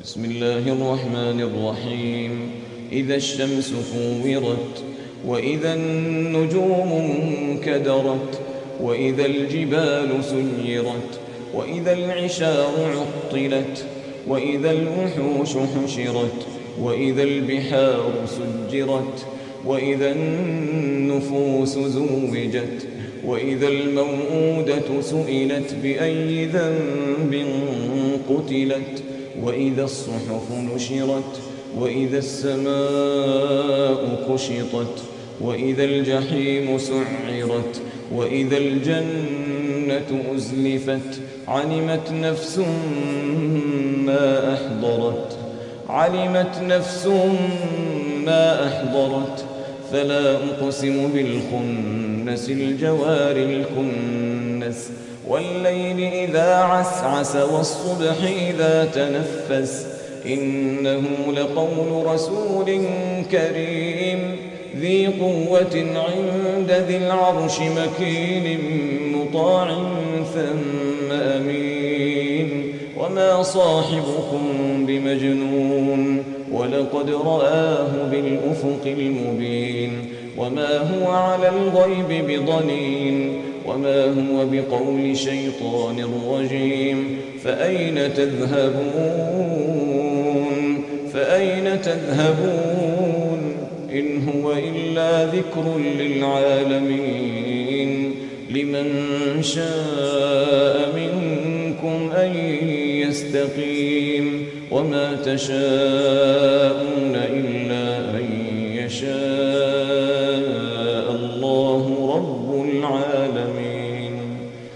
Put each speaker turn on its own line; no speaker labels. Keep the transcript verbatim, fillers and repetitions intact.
بسم الله الرحمن الرحيم. إذا الشمس كورت، وإذا النجوم انكدرت، وإذا الجبال سيرت، وإذا العشار عطلت، وإذا الوحوش حشرت، وإذا البحار سجرت، وإذا النفوس زوجت، وإذا الموءودة سئلت بأي ذنب قتلت، وإذا الصحف نشرت، وإذا السماء كشطت، وإذا الجحيم سعرت، وإذا الجنة أزلفت. علمت نفس ما أحضرت علمت نفس ما أحضرت فلا أقسم بالخنس الجوار الكنس، والليل إذا عسعس، والصبح إذا تنفس. إنه لقول رسول كريم ذي قوة عند ذي العرش مكين مطاع ثم أمين. وما صاحبكم بمجنون، ولقد رآه بالأفق المبين. وما هو على الغيب بضنين، وما هو بقول شيطان رجيم. فأين تذهبون فأين تذهبون إن هو إلا ذكر للعالمين. لمن شاء منكم أن يستقيم، وما تشاءون إلا